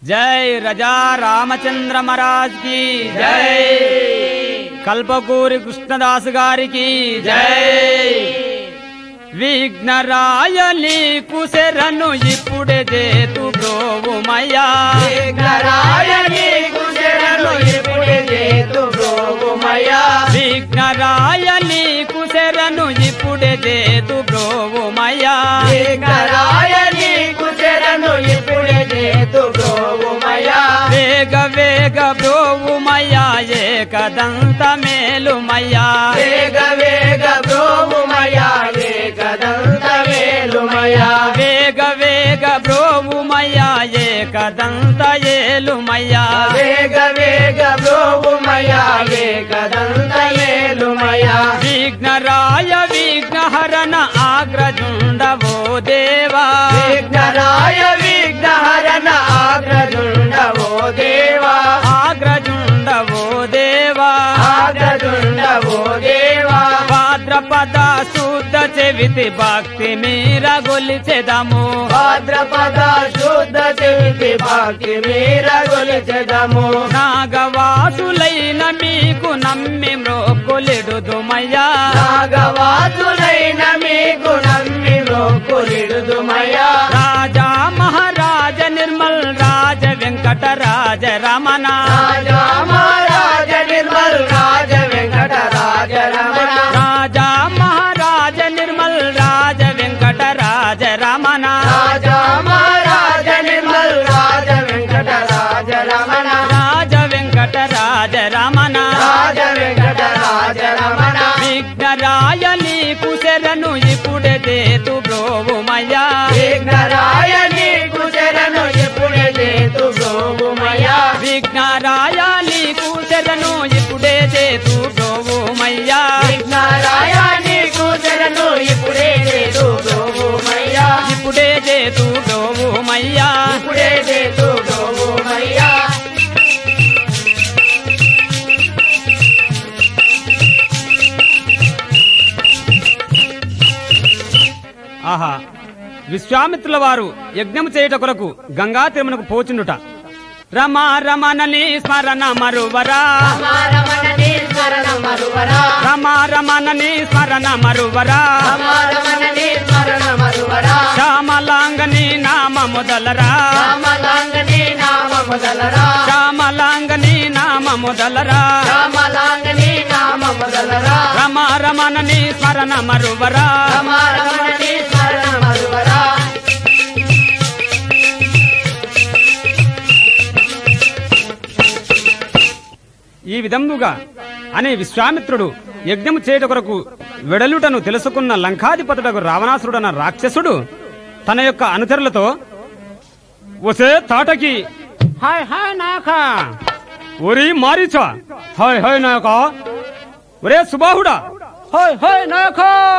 जय राजा रामचंद्र महाराज की जय। कल्पकूरी कृष्णदास गारी की जय। विघ्नरायली कुशेरनु इప్పుడే చేతు బ్రోవుమయ్యా। విఘ్నరాయని కుశేరను ఇప్పుడే చేతు బ్రోవుమయ్యా। విఘ్నరాయలి కుశేరను ఇప్పుడే చేతు బ్రోవుమయ్యా। విఘ్నరాయని కుశేరను ఇప్పుడే చేతు బ్రోవుమయ్యా। వేగ వేగ బ్రోవుమయ్యా ఏకదంత మేలుమయ్యా। వేగ వేగ బ్రోవుమయ్యా ఏకదంత మేలుమయ్యా। వేగ వేగ బ్రోవుమయ్యా ఏకదంత ఏలుమయ్యా। వేగ వేగ బ్రోవుమయ్యా ఏకదంత మేలుమయ్యా। విఘ్నరాయ విఘ్నహరణ ఆగ్రజుండవో దేవా। విఘ్నరాయ విఘ్నహరణ ఆగ్రజుండవో దేవా। ఆగ్రజుండవో దేవా। ఆగ్రజుండవో దేవా। భాద్రపద శుద్ధ చెవితి భక్తి మీర గొలిచెదము। భాద్రపద శుద్ధ చెవితి భక్తి మీర గొలిచెదము। నాగవాసులైన మీకు నమ్మి మ్రోకొలిడుదుమయ్యా। నాగవాసులైన మీకు నమ్మి మొక్కులిడుదుమయ్యా। రాజా మహారాజ నిర్మల్ రాజ వెంకటరాజ రమణ। రాజా మహారాజ నిర్మల్ రాజ వెంకటరాజ రమణ। రాజా మహారాజ నిర్మల్ రాజ వెంకటరాజ రమణ। రాజా మహారాజ నిర్మల్ రాజ వెంకటరాజ రమణ। రాజ వెంకటరాజ రమణ। రాజ వెంకటరాజ రమణ। విఘ్నరాయని కుశరను ఇప్పుడే చేతు బ్రోవుమయ్యా। విఘ్నరాయని కుశరను ఇప్పుడే చేతు బ్రోవుమయ్యా। విఘ్నరాయని కుశరను ఇప్పుడే చేతు బ్రోవుమయ్యా। విఘ్నరాయని కుశరను ఇప్పుడే చేతు బ్రోవుమయ్యా। ఇప్పుడే చేతు బ్రోవుమయ్యా। ఇప్పుడే చేతు బ్రోవుమయ్యా। ఆహా, విశ్వామిత్రుల వారు యజ్ఞము చేయుట కొరకు గంగా తీరమునకు పోచుండుట। రమ రమణని స్మరణ మరువరా। రమారమణని స్మరణ మరువరా। రమ రమణని స్మరణ మరువరా। రమారమణని స్మరణ మరువరా। శ్యామలాంగని నామ మొదలరా। రామలాంగని నామ మొదలరా। శ్యామలాంగని నామ మొదలరా। రామలాంగని నామ మొదలరా। రమ రమణని స్మరణ మరువరా। రమారమణని స్మరణ మరువరా। ఈ విధముగా అనే విశ్వామిత్రుడు యజ్ఞము చేయుట కొరకు వెడలుటను తెలుసుకున్న లంకాధిపతుడకు రావణాసురుడన్న రాక్షసుడు తన యొక్క అనుచరులతో, ఒసే తాటకి హాయ్ హాయ్ నాయక, ఒరి మారీచా హాయ్ హాయ్ నాయక, ఒరే సుబాహుడా హాయ్ హాయ్ నాయక,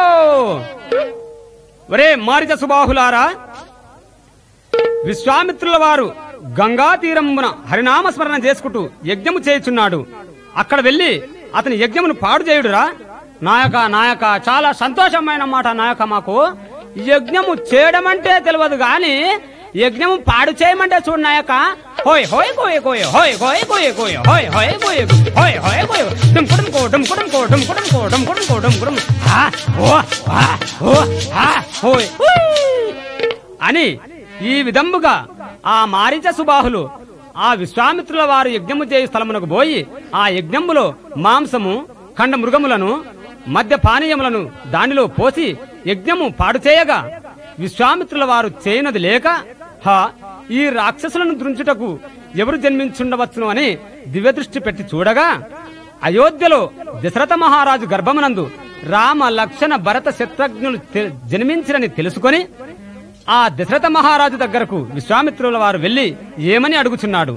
ఒరే మారీచ సుబాహులారా, విశ్వామిత్రుల వారు గంగా తీరమున హరినామస్మరణ చేసుకుంటూ యజ్ఞము చేయుచున్నాడు. అక్కడ వెళ్లి అతని యజ్ఞమును పాడు చేయుడురా. నాయక నాయక, చాలా సంతోషమైన మాట నాయక. మాకు యజ్ఞము చేయడం అంటే తెలియదు గాని యజ్ఞము పాడు చేయమంటే చూడు నాయక. హోయ్ హోయ్ కోయ్ కోయ్ హోయ్ హోయ్ కోయ్ కోయ్ హోయ్ హోయ్ కోయ్ హోయ్ హోయ్ కోయ్ డుమ్ కుడుమ్ కో డుమ్ కుడుమ్ కో డుమ్ కుడుమ్ కో డుమ్ కుడుమ్ కో డుమ్ కుడుమ్ ఆ ఓ ఆ ఓ ఆ హోయ్ అని ఈ విధముగా ఆ మారీచ సుబాహులు ఆ విశ్వామిత్రుల వారు యజ్ఞము చేయు స్థలమునకు పోయి ఆ యజ్ఞములో మాంసము ఖండ మృగములను మద్య పానీయములను దానిలో పోసి యజ్ఞము పాడు చేయగా విశ్వామిత్రుల వారు చేయనది లేక, హా, ఈ రాక్షసులను దృంచుటకు ఎవరు జన్మించుండవచ్చును అని దివ్యదృష్టి పెట్టి చూడగా అయోధ్యలో దశరథ మహారాజు గర్భమునందు రామ లక్షణ భరత శత్రుఘ్నులు జన్మించిరని తెలుసుకొని ఆ దశరథ మహారాజు దగ్గరకు విశ్వామిత్రుల వారు వెళ్లి ఏమని అడుగుచున్నాడు.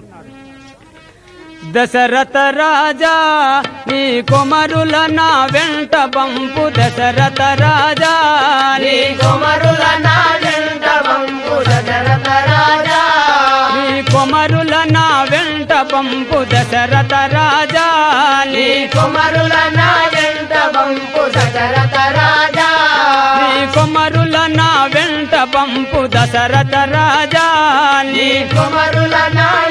దశరథ రాజా నీ కుమారుల నా వెంట పంపు, దశరథ రాజా నీ కుమారుల నా వెంట పంపు, దశరథ రాజా నీ కుమారుల నా వెంట పంపు, దశరథ రాజా నీ కుమారుల నా వెంట పంపు, దశరథ రాజా నీ కుమారుల నా వెంట పంపు, దశరథ రాజా నీ కుమారుల నా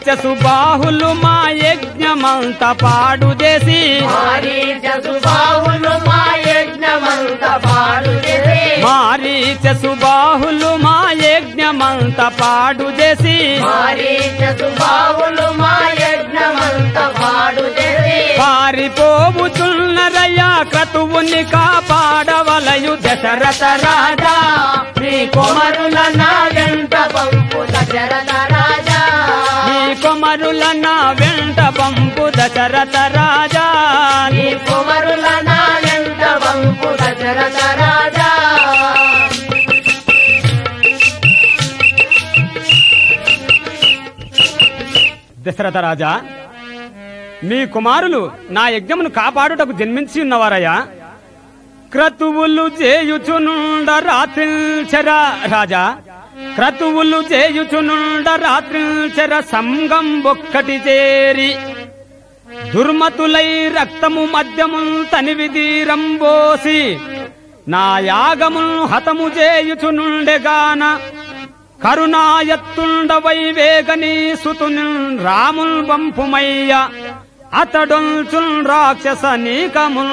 మారీచసు బాహులు మా యజ్ఞమంత పాడు చేసి మారీచసు బాహులు మా యజ్ఞమంత పాడు చేసి మారీచసు బాహులు మా యజ్ఞమంత పాడు చేసి మారీచసు బాహులు మా యజ్ఞమంత పాడు చేసి పారిపోవుచున్నరయ్యా క్రతువుని కాపాడవలయు దశరథ రాజా నీ కుమరుల నా వెంట పంపు దశరథ రాజా నీ కుమరుల నా వెంట పంపు దశరథ రాజా నీ కుమరుల నా వెంట పంపు దశరథ రాజా దశరథ రాజా మీ కుమారులు నా యజ్ఞమును కాపాడుటకు జన్మించి ఉన్నవారయ్యా క్రతువులు చేయుచునుండ రాత్రిల్చర రాజా క్రతువులు చేయుచునుండ రాత్రిల్చర సంగం ఒక్కటి చేరి దుర్మతులై రక్తము మద్యము తనివిదీరంబోసి నా యాగము హతము చేయుచునుండెగాన కరుణాయత్తుండవై వేగనీ సుతుని రాముల్ వంపుమయ్య అతడొల్చున్ రాక్షస నీకముల్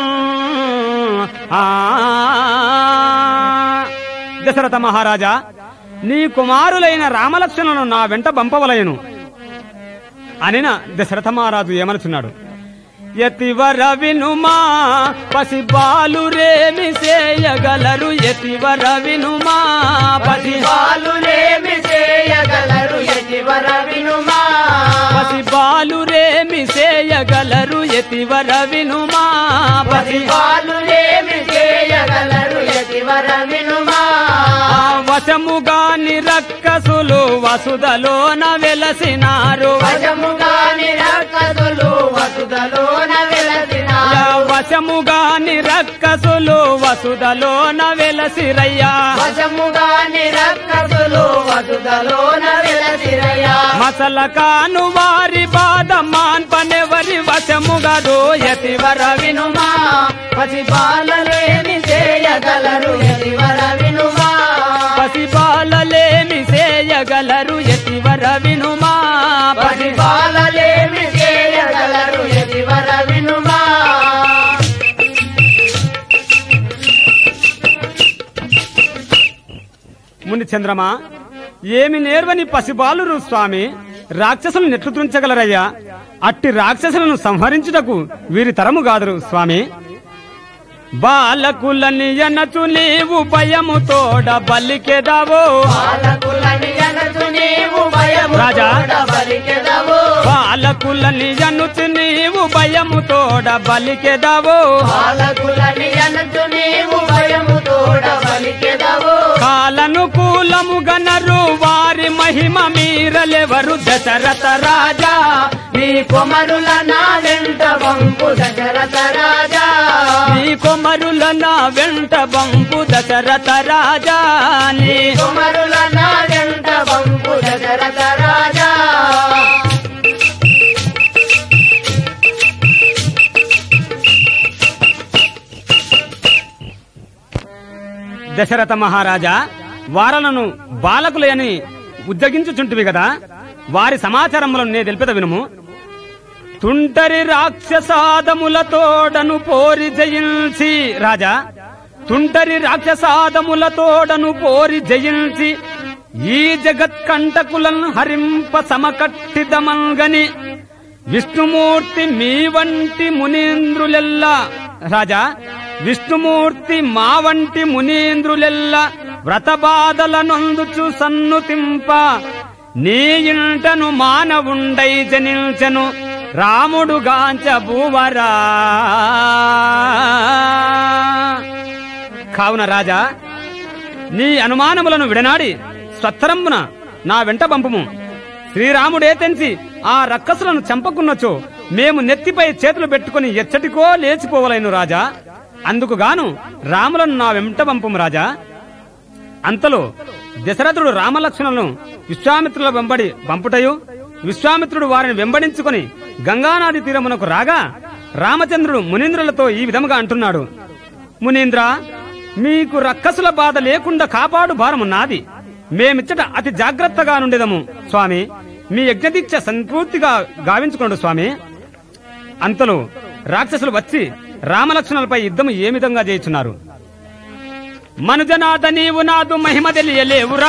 దశరథ మహారాజా నీ కుమారులైన రామలక్ష్మణులను నా వెంట పంపవలయను అనిన దశరథ మహారాజు ఏమనుచున్నాడు యతివర వినుమా పసిబాలురేమి చేయగలరు యతివర వినుమా పసిబాలురేమి చేయగలరు యతివర వినుమా పసిబాలురేమి చేయగలరు యతివర వినుమా పసిబాలురేమి చేయగలరు యతివర వినుమా వశముగాని రక్కసులు వసుదలోన వెలసినారు వశముగాని రక్కసులు వసుదలోన వెలసినారు వశముగాని రక్కసులు వసుదలోన వెలసిరయ్యా వశముగాని రక్కసులు వసుదలోన వెలసిరయ్యా మసల కాను వారి బాధ మాన్పనెవరి వశముగదో యతివర వినుమా పసిబాలలేమి చేయగలరు యతివర వినుమా పసిబాలలేమి చేయగలరు యతివర వినుమా పసిబాలలేమి చేయగలరు యతివర వినుమా ముని చంద్రమా ఏమి నేర్వని పసిబాలురు స్వామి రాక్షసులు నెట్లు తుంచగలరయ్యా అట్టి రాక్షసులను సంహరించుటకు వీరి తరము కాదురు స్వామి బాలకులని అనచు నీవు భయము తోడ బలికెదవో బాలకులని అనచు నీవు భయము రాజా. తోడ బలికెదవో బాలకులని అనుచు నీవు భయము తోడ బలికెదవో బాలకులని అనచు నీవు భయము తోడ బలికెదవో కాలనుకూలము గనరు వారి మహిమ మీరలెవరు దశరథ రాజా నీ కుమరుల నా వెంట వంపు దశరథ రాజా నీ కుమరుల నా వెంట బంపు దశరథ రాజా నీ కుమరుల నా వెంట వంపు దశరథ రాజా దశరథ మహారాజా వారలను బాలకులని ఉద్దగించుచుంటివి కదా వారి సమాచారములను నే తెలిపిత వినుము తుంటరి రాక్షసాదములతోడను పోరి జయించి రాజా తుంటరి రాక్షసాదములతోడను పోరి జయించి ఈ జగత్కంటకులను హరింప సమకట్టిదమంగని విష్ణుమూర్తి మీ వంటి మునీంద్రులెల్లా రాజా విష్ణుమూర్తి మా వంటి మునీంద్రులెల్లా వ్రతబాధల నొందుచు సన్నుతింప నీ ఇంటను మానవుండై జనించను రాముడు గాంచ భూవరా కావున రాజా నీ అనుమానములను విడనాడి స్వత్తరంబున నా వెంట పంపుము శ్రీరాముడే తెంచి ఆ రక్కసులను చంపకున్నచో మేము నెత్తిపై చేతులు పెట్టుకుని ఎచ్చటికో లేచిపోవలేను రాజా అందుకుగాను రాములను నా వెంట పంపుము రాజా అంతలో దశరథుడు రామలక్ష్మణులను విశ్వామిత్రుల వెంబడి పంపుటయు విశ్వామిత్రుడు వారిని వెంబడించుకుని గంగానది తీరమునకు రాగా రామచంద్రుడు మునీంద్రులతో ఈ విధముగా అంటున్నాడు మునీంద్ర మీకు రక్కసుల బాధ లేకుండా కాపాడు భారము నాది మేమిచ్చట అతి జాగ్రత్తగా నుండెదము స్వామి మీ యజ్ఞదీక్ష సంపూర్తిగా గావించుకోండి స్వామి. అంతలో రాక్షసులు వచ్చి రామలక్ష్మణులపై యుద్ధం ఏ విధంగా చేయుచున్నారు. మనుజనాథ నీవు నాదు మహిమ తెలియలేవురా,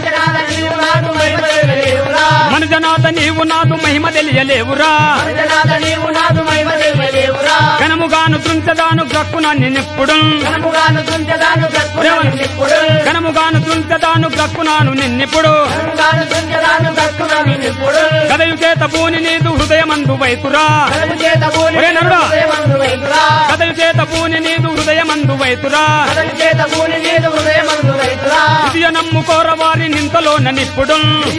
మనుజనాథ నీవు నాదు మహిమ తెలియలేవురా, ఘనముగాను తుంచదాను గ్రక్కున నిన్నెప్పుడు, ఘనముగాను తుంచదాను గ్రక్కునాను నిన్నెప్పుడు, కదయు చేత పూని నీదు హృదయమందు వైతురా, కదయు చేత పూని నీదు హృదయమందు వైతురా, ఇది నమ్ముకోర వారి నింతలోన నిప్పుడు,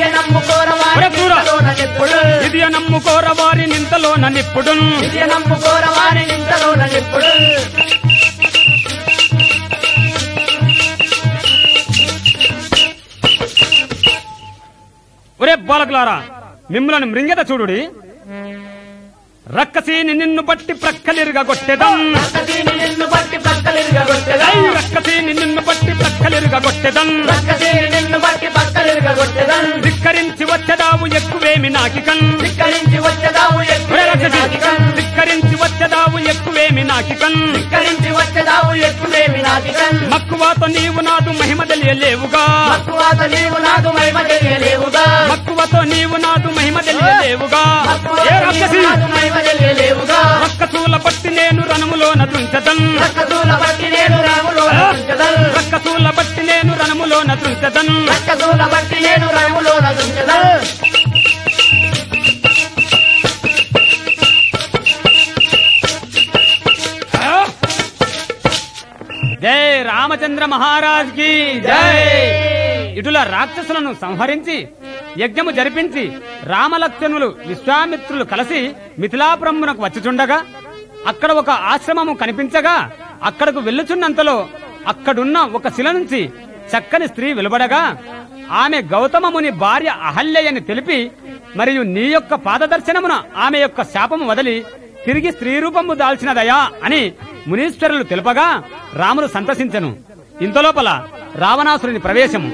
ఇది నమ్ముకోర వారి నింతలోన నిప్పుడు, ఒరే బాలకులారా, మిమ్మల్ని మృంగత చూడుడి. రక్కసీని నిన్ను బట్టి ప్రక్కలిరుగా కొట్టెదం, రక్కసీని నిన్ను బట్టి ప్రక్కలిరుగా కొట్టెదం, ధిక్కరించి వచ్చదావు ఎక్కువేమి నాకికన్, ధిక్కరించి వచ్చదావు ఎక్కువేమి నాకికన్, మక్కువతో నీవు నాదు మహిమ తెలియలేవుగా, మక్కువతో నీవు నాదు మహిమ తెలియలేవుగా, రక్కసూల బట్టి నేను రణములోన తుంచదన్, రక్కసూల బట్టి నేను రణములోన తుంచదన్, జై రామచంద్ర మహారాజ్ కి జై. ఇటుల రాక్షసులను సంహరించి యజ్ఞము జరిపించి రామలక్ష్మణులు విశ్వామిత్రులు కలిసి మిథిలాపురమునకు వచ్చుచుండగా అక్కడ ఒక ఆశ్రమము కనిపించగా అక్కడకు వెళ్ళుచున్నంతలో అక్కడున్న ఒక శిల నుంచి చక్కని స్త్రీ వెలువడగా ఆమె గౌతమముని భార్య అహల్యని తెలిపి, మరియు నీ యొక్క పాదదర్శనమున ఆమె యొక్క శాపము వదిలి తిరిగి స్త్రీ రూపము దాల్చినదయా అని మునీశ్వరులు తెలుపగా రాములు సంతసించెను. ఇంతలోపల రావణాసురుని ప్రవేశము.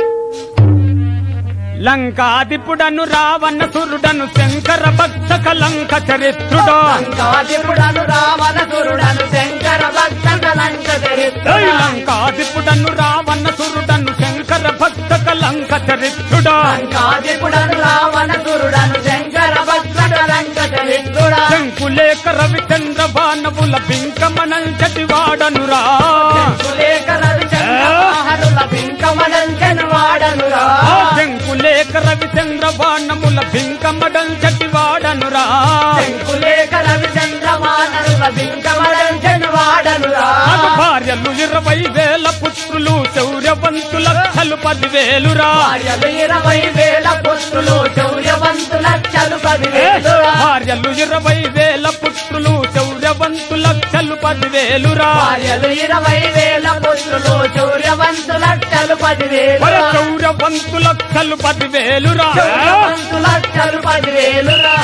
లంకాధిపుడను రావణ సురుడను శంకర భక్త కలంక చరిత్రుడు, లంకాధిపుడను రావణ సురుడను శంకర భక్త కలంక చరిత్రుడు, లంకాధిపుడను రావణ సురుడను శంకర భక్త కలంక చరిత్రుడు, లంకాధిపుడను రావణ సురుడను శంకర భక్త కలంక చరిత్రుడు, శంకులేక రవిచంద్ర బాణవుల బింకమనంచటి వాడనురా, శంకులేక రవిచంద్ర బింకమనంచటి వాడనురా, శంకులేక రవిచంద్ర బాణముల బింకమడంచటి వాడనురా, శంకులేక రవిచంద్ర బాణముల బింకమడంచటి వాడనురా, భార్యలు 20,000 పుత్రులు శౌర్యవంతు లక్షలు 10,000రా, భార్యలు 20,000 పుత్రులు శౌర్యవంతు లక్షలు 10,000రా, భార్యలు 20,000 పుత్రులు శౌర్యవంతు లక్షలు 10,000రా, భార్యలు 20,000 పుత్రులు శౌర్యవంతు లక్షలు 10,000రా, శౌర్యవంతు లక్షలు 10,000రా, శౌర్యవంతు లక్షలు 10,000రా.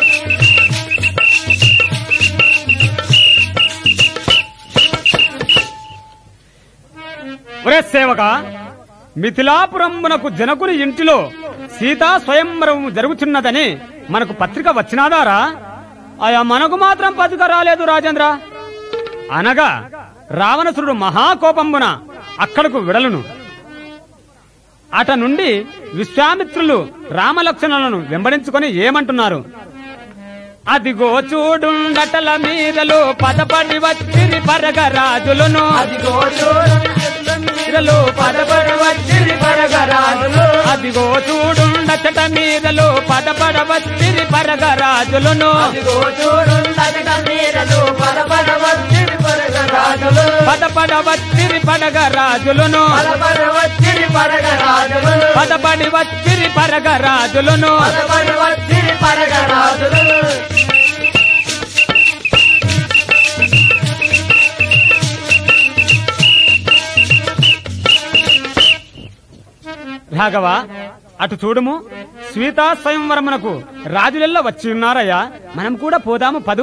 ఒరే సేవక, మిథిలాపురమునకు జనకుని ఇంటిలో సీతా స్వయంవరం జరుగుతున్నదని మనకు పత్రిక వచ్చినాదారా? అయా మనకు మాత్రం పత్రిక రాలేదు రాజేంద్ర అనగా రావణసురుడు మహాకోపంబున అక్కడకు విడలును. అట నుండి విశ్వామిత్రులు రామలక్ష్మణులను వెంబడించుకొని ఏమంటున్నారు? అదిగో చూడుండటల మీదలో పదపడి వచ్చిరి పరగరాజులను, అదిగో మీదలో పదపడి వచ్చిరి పరగరాజులు, అదిగో చూడుండచట మీదలో పదపడ వచ్చిరి పరగరాజులను, అదిగో చూడుండచట మీదలో పదపడ వచ్చిరి పరగరాజులు, పదపడ వచ్చిరి పరగరాజులను, పదపడ వచ్చిరి పరగరాజులను, పదపడి వచ్చిరి పరగరాజులను, పదపడి వచ్చిరి పరగరాజులను. రాఘవ, అటు చూడుము, సీతా స్వయంవరమునకు రాజులెల్లా వచ్చి ఉన్నారయ్యా, మనం కూడా పోదాము పదు.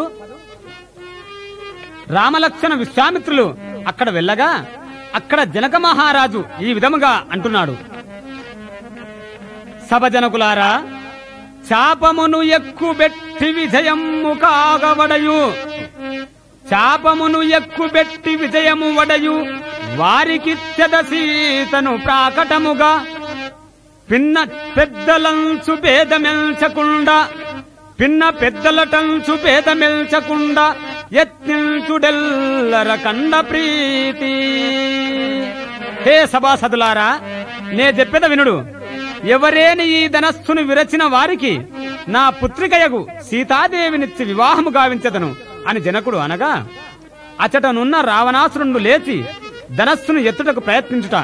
రామలక్ష్మణ విశ్వామిత్రులు అక్కడ వెళ్ళగా అక్కడ జనక మహారాజు ఈ విధముగా అంటున్నాడు: సభ జనకులారా, చాపమును ఎక్కుబెట్టి విజయము కాగవడయు చాపమును ఎక్కుబెట్టి విజయము వడయు వారికిచ్చద సీతను ప్రాకటముగా పిన్న పెద్దలంచు భేదమెల్చకుండా పిన్న పెద్దలటంచు భేదమెల్చకుండా యత్నించుడెల్లర కండ ప్రీతి. హే సభాసదులారా, నే చెప్పెద వినుడు. ఎవరేని ఈ ధనస్సును విరచిన వారికి నా పుత్రికయగు సీతాదేవినిచ్చి వివాహము గావించదను అని జనకుడు అనగా, అచటనున్న రావణాసురుడు లేచి ధనస్సును ఎత్తుటకు ప్రయత్నించుట.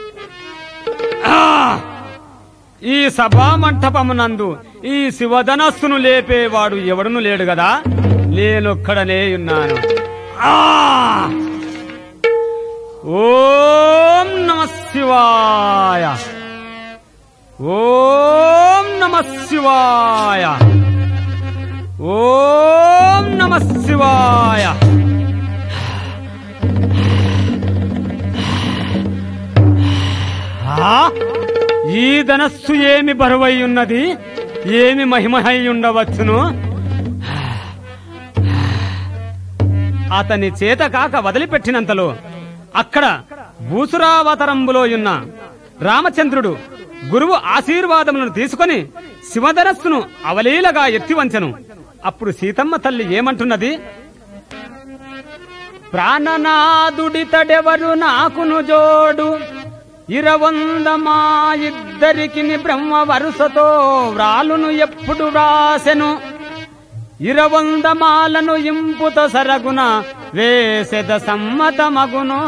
ఈ సభా మంటపమునందు ఈ శివధనస్సును లేపేవాడు ఎవడును లేడు గదా, నేనొక్కడనే ఉన్నాను. ఓం నమః శివాయ, ఓం నమః శివాయ, ఓం నమః శివాయ. ఈ ధనస్సు ఏమి బరువై ఉన్నది, ఏమి మహిమహై ఉండవచ్చును. అతని చేత కాక వదిలిపెట్టినంతలో అక్కడ భూసురావతరంబులో ఉన్న రామచంద్రుడు గురువు ఆశీర్వాదములను తీసుకొని శివధనస్సును అవలీలగా ఎత్తివంచెను. అప్పుడు సీతమ్మ తల్లి ఏమంటున్నది? ప్రాణనాదుడితడెవరు నాకును జోడు, ఇరవంద మా ఇద్దరికి బ్రహ్మ వరుసతో వ్రాలును ఎప్పుడు వ్రాసెను, ఇరవంద మాలను ఇంపుత సరగున వేసెద సమ్మతమగును,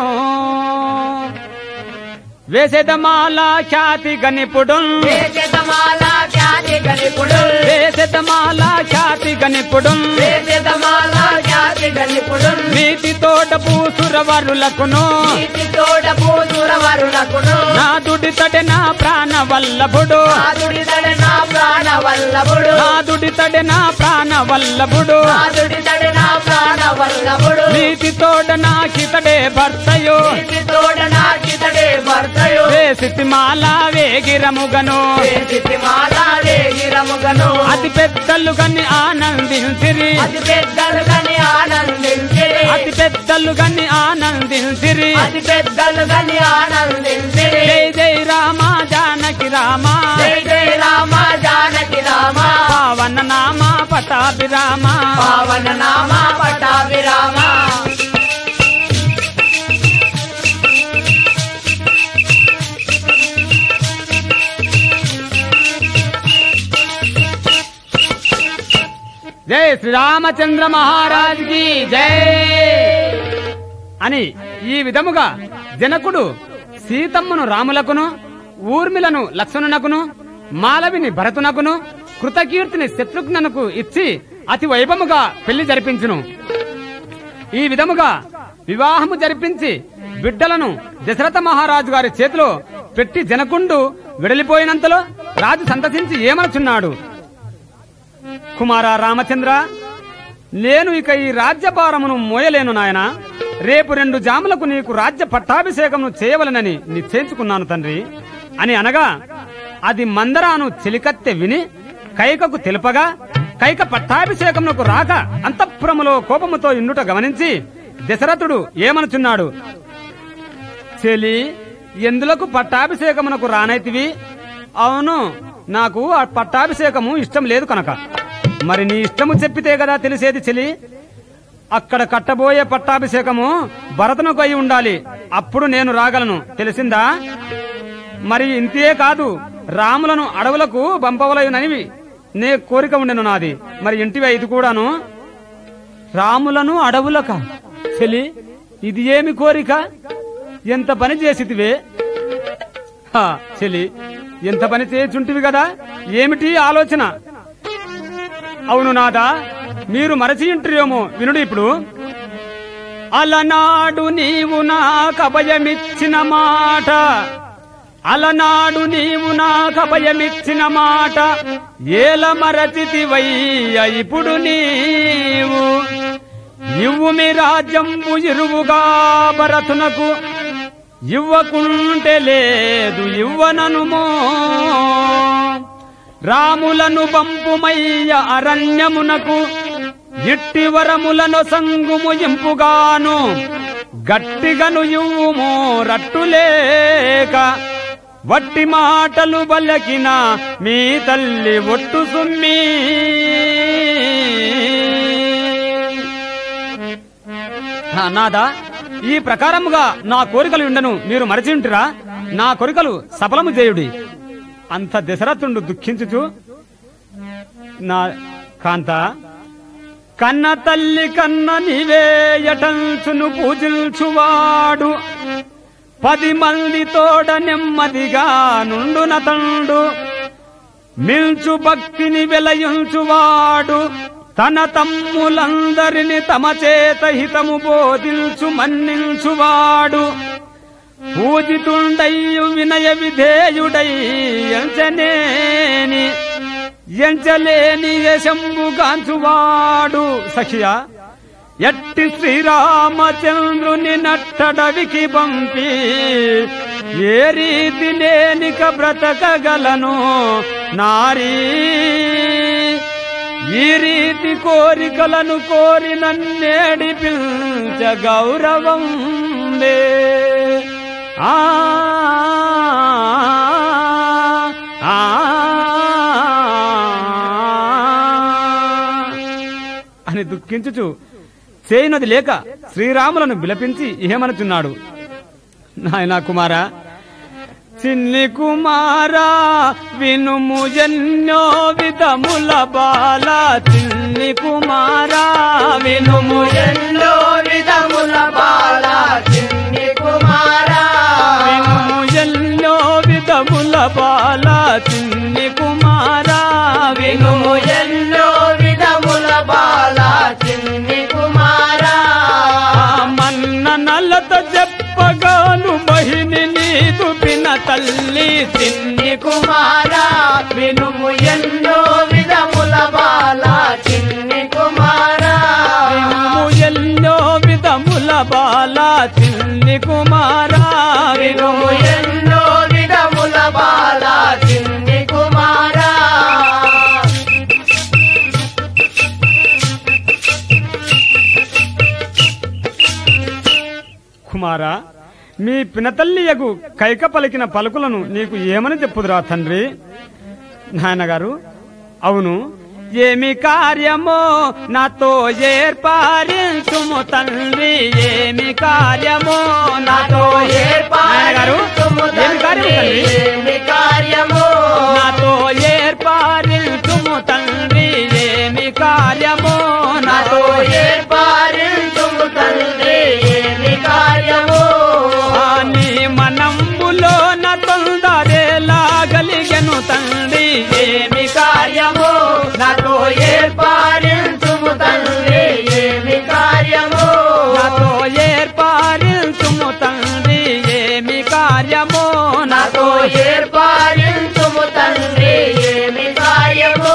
వేసెదమాల ఖ్యాతి గనిపుడుల్, వేసెదమాల ఖ్యాతి గనిపుడుల్, వేసెదమాల ఖ్యాతి గనిపుడుల్, వేసెదమాల ఖ్యాతి గనిపుడుల్, నీతితోట పూసురవరులకును, నీతితోట పూసురవరులకును, నాదుడితడే నా ప్రాణవల్లభుడు, నాదుడితడే నా ప్రాణవల్లభుడు, నాదుడితడే నా ప్రాణవల్లభుడు, నాదుడితడే నా ప్రాణవల్లభుడు, నీతితోట నాకితడే భర్తయో, నీతితోట నాకితడే భర్తయో, వేసితిమాల వేగిరముగను, వేసితిమాల వేగిరముగను, అతి పెద్దలు గని ఆనందించిరి, అతి పెద్దలు గని ఆనందించిరి, అతి పెద్దలు గని ఆనందించిరి, అతి పెద్దలు గని ఆనందించిరి. జై జై రామ జానకి రామ, జై జై రామ జానకి రామ, పావన నామ పటాభిరామ, పావన నామ పటాభిరామ. జై శ్రీరామచంద్ర మహారాజ్ కి జై అని ఈ విధముగా జనకుడు సీతమ్మను రాములకును, ఊర్మిలను లక్ష్మణునకును, మాలవిని భరతునకును, కృతకీర్తిని శత్రుఘ్నకు ఇచ్చి అతి వైభవముగా పెళ్లి జరిపించును. ఈ విధముగా వివాహము జరిపించి బిడ్డలను దశరథ మహారాజు గారి చేతిలో పెట్టి జనకుండు వెడలిపోయినంతలో రాజు సంతసించి ఏమనుచున్నాడు? కుమారా రామచంద్ర, నేను ఇక ఈ రాజ్యభారమును మోయలేను నాయనా. రేపు 2 జాములకు నీకు రాజ్య పట్టాభిషేకమును చేయవలనని నిశ్చయించుకున్నాను తండ్రి అని అనగా, అది మందరాను చెలికత్తె విని కైకకు తెలుపగా, కైక పట్టాభిషేకమునకు రాక అంతఃపురములో కోపముతో ఇండుట గమనించి దశరథుడు ఏమనుచున్నాడు? చెలి, ఎందులకు పట్టాభిషేకమునకు రానైతివి? అవును, నాకు ఆ పట్టాభిషేకము ఇష్టం లేదు కనుక. మరి నీ ఇష్టము చెప్పితే కదా తెలిసేది చెలి. అక్కడ కట్టబోయే పట్టాభిషేకము భరతునకు అయి ఉండాలి, అప్పుడు నేను రాగలను, తెలిసిందా? మరి ఇంతే కాదు, రాములను అడవులకు పంపవలయుననివి నే కోరిక ఉండెను నాది. మరి ఇంటివి ఇది కూడాను. రాములను అడవులక? చెలి, ఇది ఏమి కోరిక? ఎంత పని చేసితివే చెలి, ఎంత పని చేయుచుంటివి కదా, ఏమిటి ఆలోచన? అవును నాదా, మీరు మరచి ఉంటురేమో, వినుడు ఇప్పుడు. అలనాడు నీవు నాకు అభయమిచ్చిన మాట, అలనాడు నీవు నాకు అభయమిచ్చిన మాట, ఏల మరచితివయ్య ఇప్పుడు నీవు. ఇవ్వు మీ రాజ్యంబు ఇరువుగా భరతునకు, ఇవ్వకుంటే లేదు ఇవ్వననుమో. రాములను పంపుమయ్య అరణ్యమునకు ఇట్టి వరములను సంగుము ఇంపుగాను గట్టిగను ఇవ్వుమో రట్టులేక వట్టి మాటలు బలకిన మీ తల్లి ఒట్టు సుమ్మి నాదా ఈ ప్రకారముగా నా కోరికలు ఉండను మీరు మరచింటురా నా కోరికలు సఫలము చేయుడి అంత దశరథుండు దుఃఖించుచు నా కాంత కన్న తల్లి కన్న నీవే యటంచును పూజించువాడు 10 మంది తోడ నెమ్మదిగా నుండున తండు మిల్చు భక్తిని వెలయించువాడు తన తమ్ములందరిని తమ చేత హితము బోధించు మన్నించువాడు పూజితుండయ్యు వినయ విధేయుడై ఎంచలేని యశంబుగాంచువాడు సఖియా ఎట్టి శ్రీరామచంద్రుని నట్టడవికి పంపి ఏ రీతి లేనిక బ్రతకగలను నారీ ఈ రీతి కోరికలను కోరి నన్నేడిపించ గౌరవం అని దుఃఖించుచు చేయనది లేక శ్రీరాములను విలపించి ఏమనుచున్నాడు నాయనా కుమారా చిన్ని కుమారా వినుము ఎన్నో విధముల బాల చిన్ని కుమారా వినుము ఎన్నో విధముల బాల చిన్ని కుమారా వినుము ఎన్నో విధముల బాల చిన్ని కుమారా వినుము ఎన్నో విధముల బాల చిన్ని కుమారా మన్ననలత చెప్పగాను మహిని నీదు పిన తల్లి చిన్ని కుమారా వినుము ఎన్నో విధముల బాల చిన్ని కుమారా వినుము ఎన్నో విధముల బాల చిన్ని కుమారా వినుము ఎన్నో విధముల బాల చిన్ని కుమారా కుమారా మీ పినతల్లియగు కైక పలికిన పలుకులను నీకు ఏమని చెప్పుదురా తండ్రి నాయనగారు అవును ఏమి కార్యమో నాతో ఏర్పారించుము తండ్రి ఏమి కార్యమో నాతో ఏర్పారించుము ఏమి కార్యమో నాతో ఏర్పారించుము తండ్రి ఏమి కార్యమో నాతో ఏర్పారించుము తండ్రి ఏమి కార్యమో నీ మనంబులో నా తొందరేలాగలిగెను తండ్రి ఏమి కార్యమో నాతో ఏర్పారించుము తండ్రి ఏమి కార్యమో నాతో ఏర్పారించుము తండ్రి ఏమి కార్యమో నాతో ఏర్పారించుము తండ్రి ఏమి కార్యమో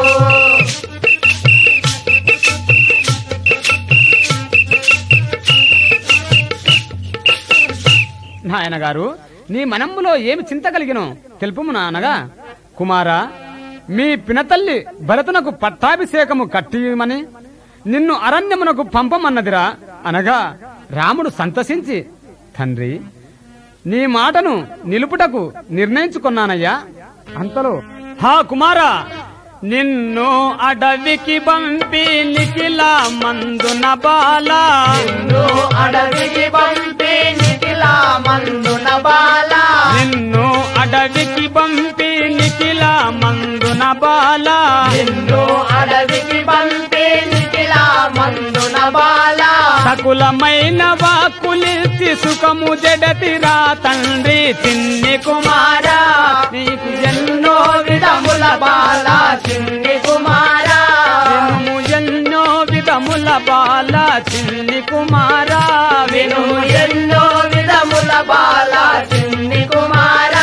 నాయన గారు నీ మనమ్ములో ఏమి చింత కలిగినో తెలుపుము నానగా కుమారా మీ పినతల్లి భరతునకు పట్టాభిషేకము కట్టియమని నిన్ను అరణ్యమునకు పంపమన్నదిరా అనగా రాముడు సంతసించి తండ్రి నీ మాటను నిలుపుటకు నిర్ణయించుకున్నానయ్యా అంతలో హా కుమారా నిన్ను అడవికి పంపి నిఖిల మందున బాల నిన్ను అడవికి పంపి నిఖిల మందున బాల నిన్ను అడవికి పంపి నిఖిల మందున బాల నిన్ను అడవికి పంపి నిఖిల మందున బాల సకులమైన వాక్కులిచ్చి సుఖము జడతిరా తండ్రి చిన్ని కుమారా నీకు ఎన్నో విధముల బాల చిన్ని కుమారా వినుము ఎన్నో విధముల బాల చిన్ని కుమారా వినుము ఎన్నో విధముల బాల చిన్ని కుమారా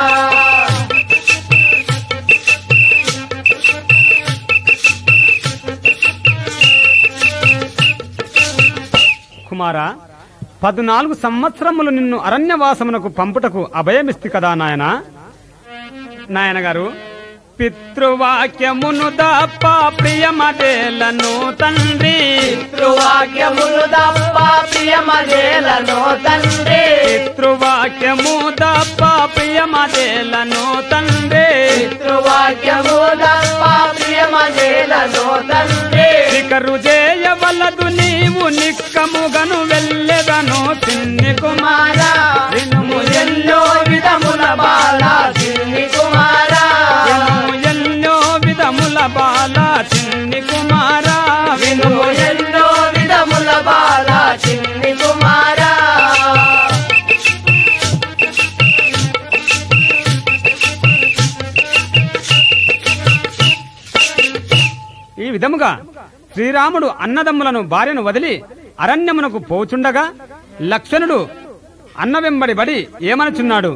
కుమారా 14 సంవత్సరములు నిన్ను అరణ్యవాసమునకు పంపుటకు అభయమిస్తి కదా నాయన గారు పితృవాక్యమును తప్ప ప్రియమదేలను తండ్రి. పితృవాక్యములు తప్ప ప్రియమదేలను తండ్రి. పితృవాక్యము తప్ప ప్రియమదేలను తండ్రి. పితృవాక్యము తప్ప ప్రియమదేలను తండ్రి. శిఖరు చేయవలదు నీవు నిక్కముగను వెళ్ళెదను చిన్ని కుమార. వినుము ఎన్నో విధముల బాల చిన్ని కుమార. వినుము ఎన్నో విధముల బాల చిన్ని కుమార. వినుము ఎన్నో విధముల బాల చిన్ని కుమార. ఈ విధముగా శ్రీరాముడు అన్నదమ్ములను భార్యను వదిలి అరణ్యమునకు పోచుండగా లక్ష్మణుడు అన్న వెంబడిబడి ఏమనుచున్నాడు?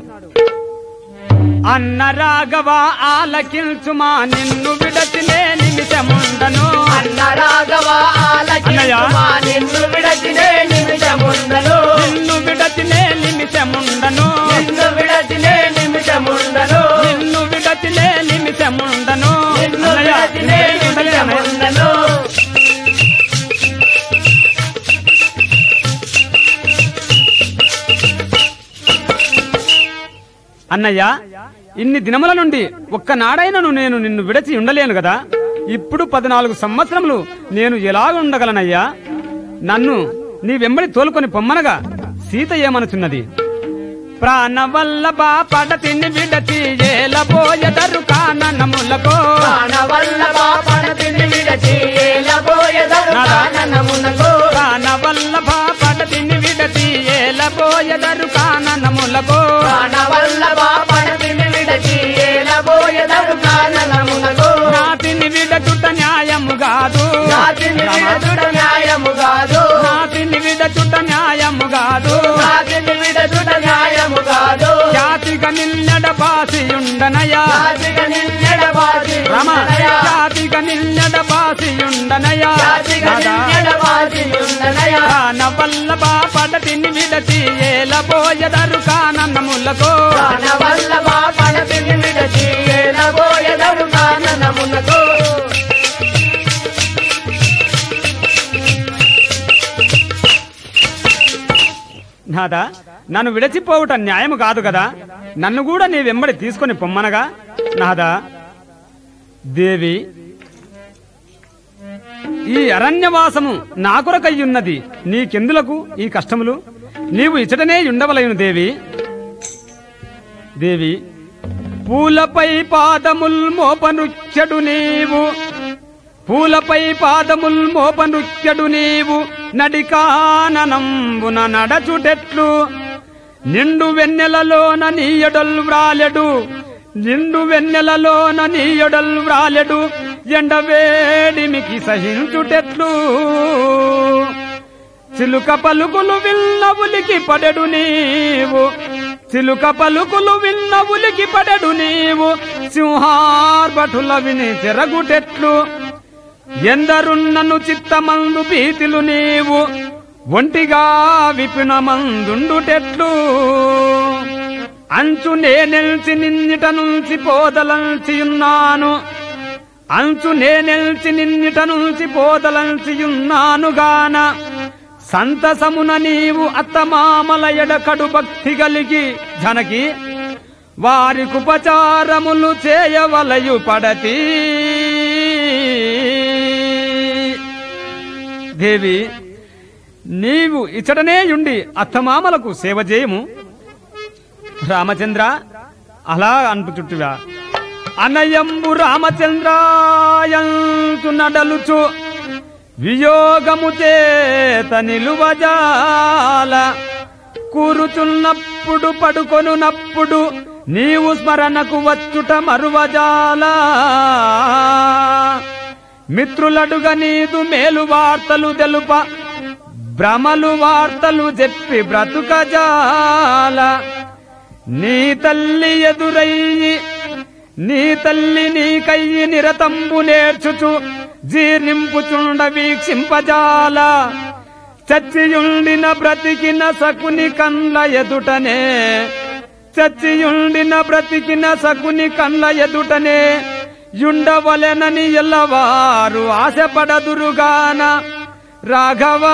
అన్న రాఘవ ఆలకించుమా నిన్ను విడచినే నిమిషముండను. అన్న రాఘవ ఆలకించుమా నిన్ను విడచినే నిమిషముండను. నిన్ను విడచినే నిమిషముండను. నిన్ను విడచినే నిమిషముండను. నిన్ను విడచినే నిమిషముండను. నిన్ను విడచినే నిమిషముండను. అన్నయ్య, ఇన్ని దినముల నుండి ఒక్కనాడైనను నేను నిన్ను విడచి ఉండలేను కదా. ఇప్పుడు 14 సంవత్సరములు నేను ఎలాగ ఉండగలనయ్యా? నన్ను నీ వెంబడి తోలుకొని పొమ్మనగా సీత ఏమనుచున్నది? ప్రాణవల్లభ పడతిని విడచి ఏలబోయెదరు కాననములకో. ప్రాణవల్లభ పడతిని విడచి ఏలబోయెదరు కాననములకో. ప్రాణవల్లభ పడతిని విడచి ఏలబోయెదరు కాననములకో. ప్రాణవల్లభ పడతిని విడచి ఏలబోయెదరు కాననములకో. నాతిని విడచుట న్యాయము కాదు. నాతిని విడచుట న్యాయము కాదు. నాతిని విడచుట న్యాయము కాదు. నాతిని విడచుట న్యాయము కాదు. జాతిగా నిన్నడ బాసియుండనయా. జాతిగా నిన్నెడ రమ బాసియుండనయా. జాతిగా నిన్నడ బాసియుండనయా. జాతిగా నిన్నెడ బాసియుండనయా. ప్రాణవల్లభ పడతిని విడచి ఏలబోయెదరు కాననములకో. ప్రాణవల్లభ పడతిని విడచి ఏలబోయెదరు కాననములకో. నాదా, నన్ను విడచిపోవుట న్యాయము కాదు కదా. నన్ను కూడా నీ వెంబడి తీసుకొని పొమ్మనగా. నాదా, దేవి, ఈ అరణ్యవాసము నా కొరకయ్యున్నది. నీకెందులకు ఈ కష్టములు? నీవు ఇచటనే ఉండవలయును దేవి. దేవి, పూలపై పాదముల్ మోపనుచ్చడు నీవు. పూలపై పాదముల్ మోపనుచ్చడు నీవు. నడికానంబున నడచుటెట్లు. నిండు వెన్నెలలోన నీయడల్ వ్రాలెడు. నిండు వెన్నెలలోన నీయడల్ వ్రాలెడు. ఎండవేడిమికి సహించుటెట్లు. చిలుక పలుకులు విన్న ఉలికి పడెడు నీవు. చిలుక పలుకులు విన్న ఉలికి పడెడు నీవు. సింహార్భటుల విని చెరగుటెట్లు. ఎందరున్నను చిత్తమందు భీతిలు నీవు. ఒంటిగా విపిన మందుండుటెట్లు. అంచు నేనెల్చి నిన్నిట నుంచి పోదలంచియున్నాను. అంచు నేనెల్చి నిన్నిట నుంచి పోదలంచియున్నానుగాన. సంతసమున నీవు అత్తమామల ఎడకడు భక్తి కలిగి జనకి వారికుపచారములు చేయవలయు పడతి. దేవి, నీవు ఇచ్చటనే ఉండి అత్తమామలకు సేవ చేయము. రామచంద్ర, అలా అంటుచుట్టువా? అనయంబు రామచంద్రాయంతు నడలుచు వియోగము చేత నిలువజాల. కూరుచున్నప్పుడు పడుకొనున్నప్పుడు నీవు స్మరణకు వచ్చుట మరువజాల. మిత్రులడుగ నీదు మేలు వార్తలు తెలుప భ్రమలు వార్తలు చెప్పి బ్రతుకజాల. నీ తల్లి ఎదురయ్యి నీ తల్లి నీకయ్యి నిరతంబు నేర్చుచు జీర్ణింపుచుండ వీక్షింపజాల. చచ్చియుండిన బ్రతికిన సకుని కండ్ల ఎదుటనే. చచ్చియుండిన బ్రతికిన సకుని కండ్ల ఎదుటనే యుండవలెనని ఎల్లవారు ఆశపడదురుగాన రాఘవా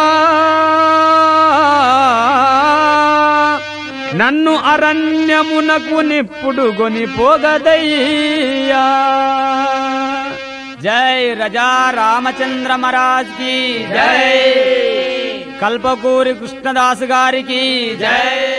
నన్ను అరణ్యమునకు నిప్పుడు గొనిపోగదయ్యా. జై రజా రామచంద్ర మహారాజ్ కి జై. కల్పకూరి కృష్ణదాసు గారికి జై.